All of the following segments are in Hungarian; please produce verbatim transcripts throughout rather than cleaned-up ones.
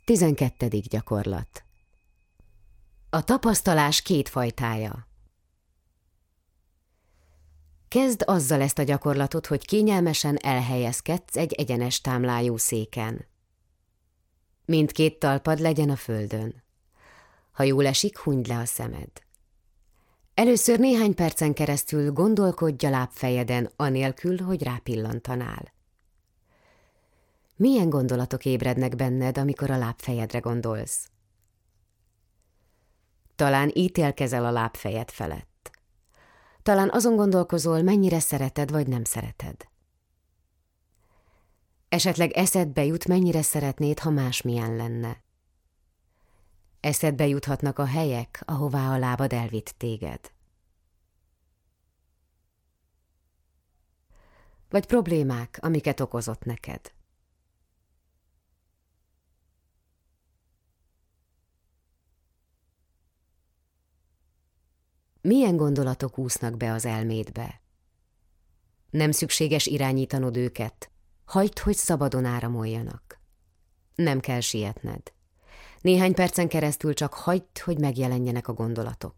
Tizenkettedik gyakorlat. A tapasztalás két fajtája. Kezd azzal ezt a gyakorlatot, hogy kényelmesen elhelyezkedsz egy egyenes támlájú széken. Mindkét talpad legyen a földön. Ha jól esik, hunyd le a szemed. Először néhány percen keresztül gondolkodj a lábfejeden, anélkül, hogy rápillantanál. Milyen gondolatok ébrednek benned, amikor a lábfejedre gondolsz? Talán ítélkezel a lábfejed felett. Talán azon gondolkozol, mennyire szereted vagy nem szereted. Esetleg eszedbe jut, mennyire szeretnéd, ha másmilyen lenne. Eszedbe juthatnak a helyek, ahová a lábad elvitt téged. Vagy problémák, amiket okozott neked. Milyen gondolatok úsznak be az elmédbe? Nem szükséges irányítanod őket, hagyd, hogy szabadon áramoljanak. Nem kell sietned. Néhány percen keresztül csak hagyd, hogy megjelenjenek a gondolatok.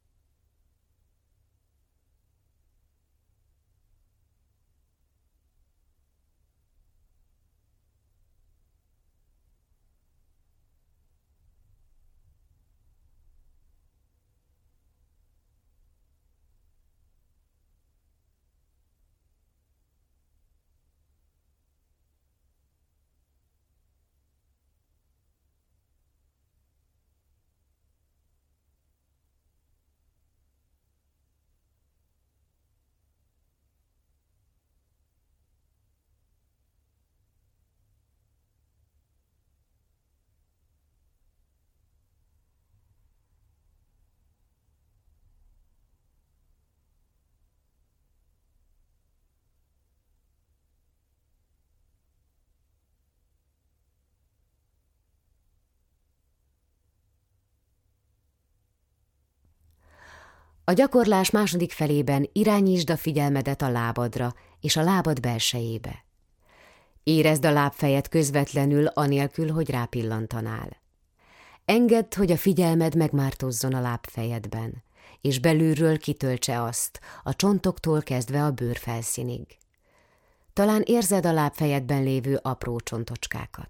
A gyakorlás második felében irányítsd a figyelmedet a lábadra és a lábad belsejébe. Érezd a lábfejed közvetlenül, anélkül, hogy rápillantanál. Engedd, hogy a figyelmed megmártozzon a lábfejedben, és belülről kitöltse azt, a csontoktól kezdve a bőr felszínig. Talán érzed a lábfejedben lévő apró csontocskákat.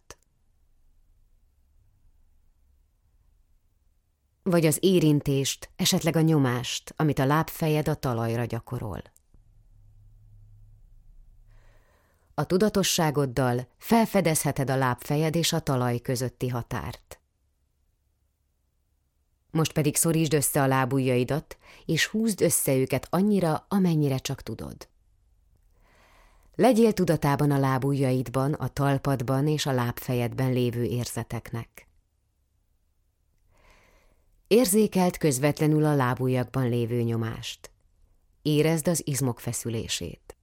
Vagy az érintést, esetleg a nyomást, amit a lábfejed a talajra gyakorol. A tudatosságoddal felfedezheted a lábfejed és a talaj közötti határt. Most pedig szorítsd össze a lábujjaidat, és húzd össze őket annyira, amennyire csak tudod. Legyél tudatában a lábujjaidban, a talpadban és a lábfejedben lévő érzeteknek. Érzékeld közvetlenül a lábujjakban lévő nyomást. Érezd az izmok feszülését.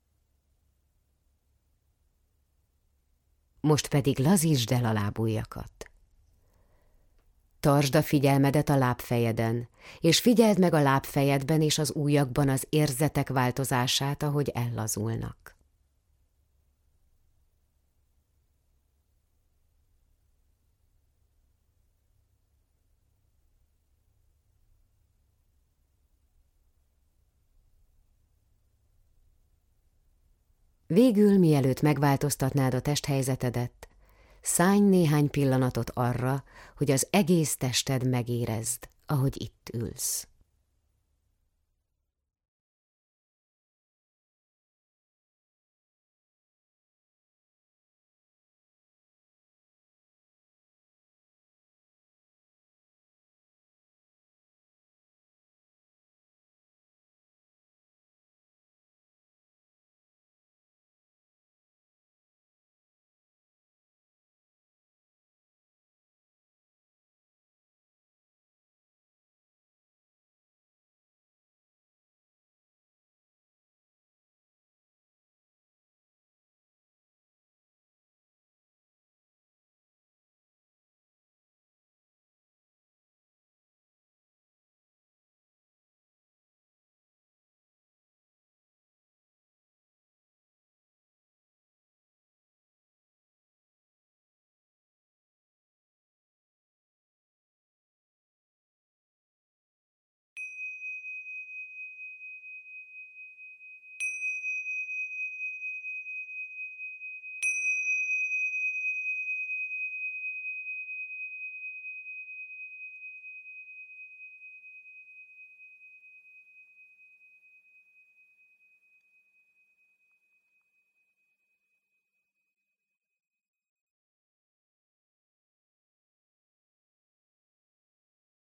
Most pedig lazítsd el a lábujjakat. Tartsd a figyelmedet a lábfejeden, és figyeld meg a lábfejedben és az ujjakban az érzetek változását, ahogy ellazulnak. Végül, mielőtt megváltoztatnád a testhelyzetedet, szállj néhány pillanatot arra, hogy az egész tested megérezd, ahogy itt ülsz.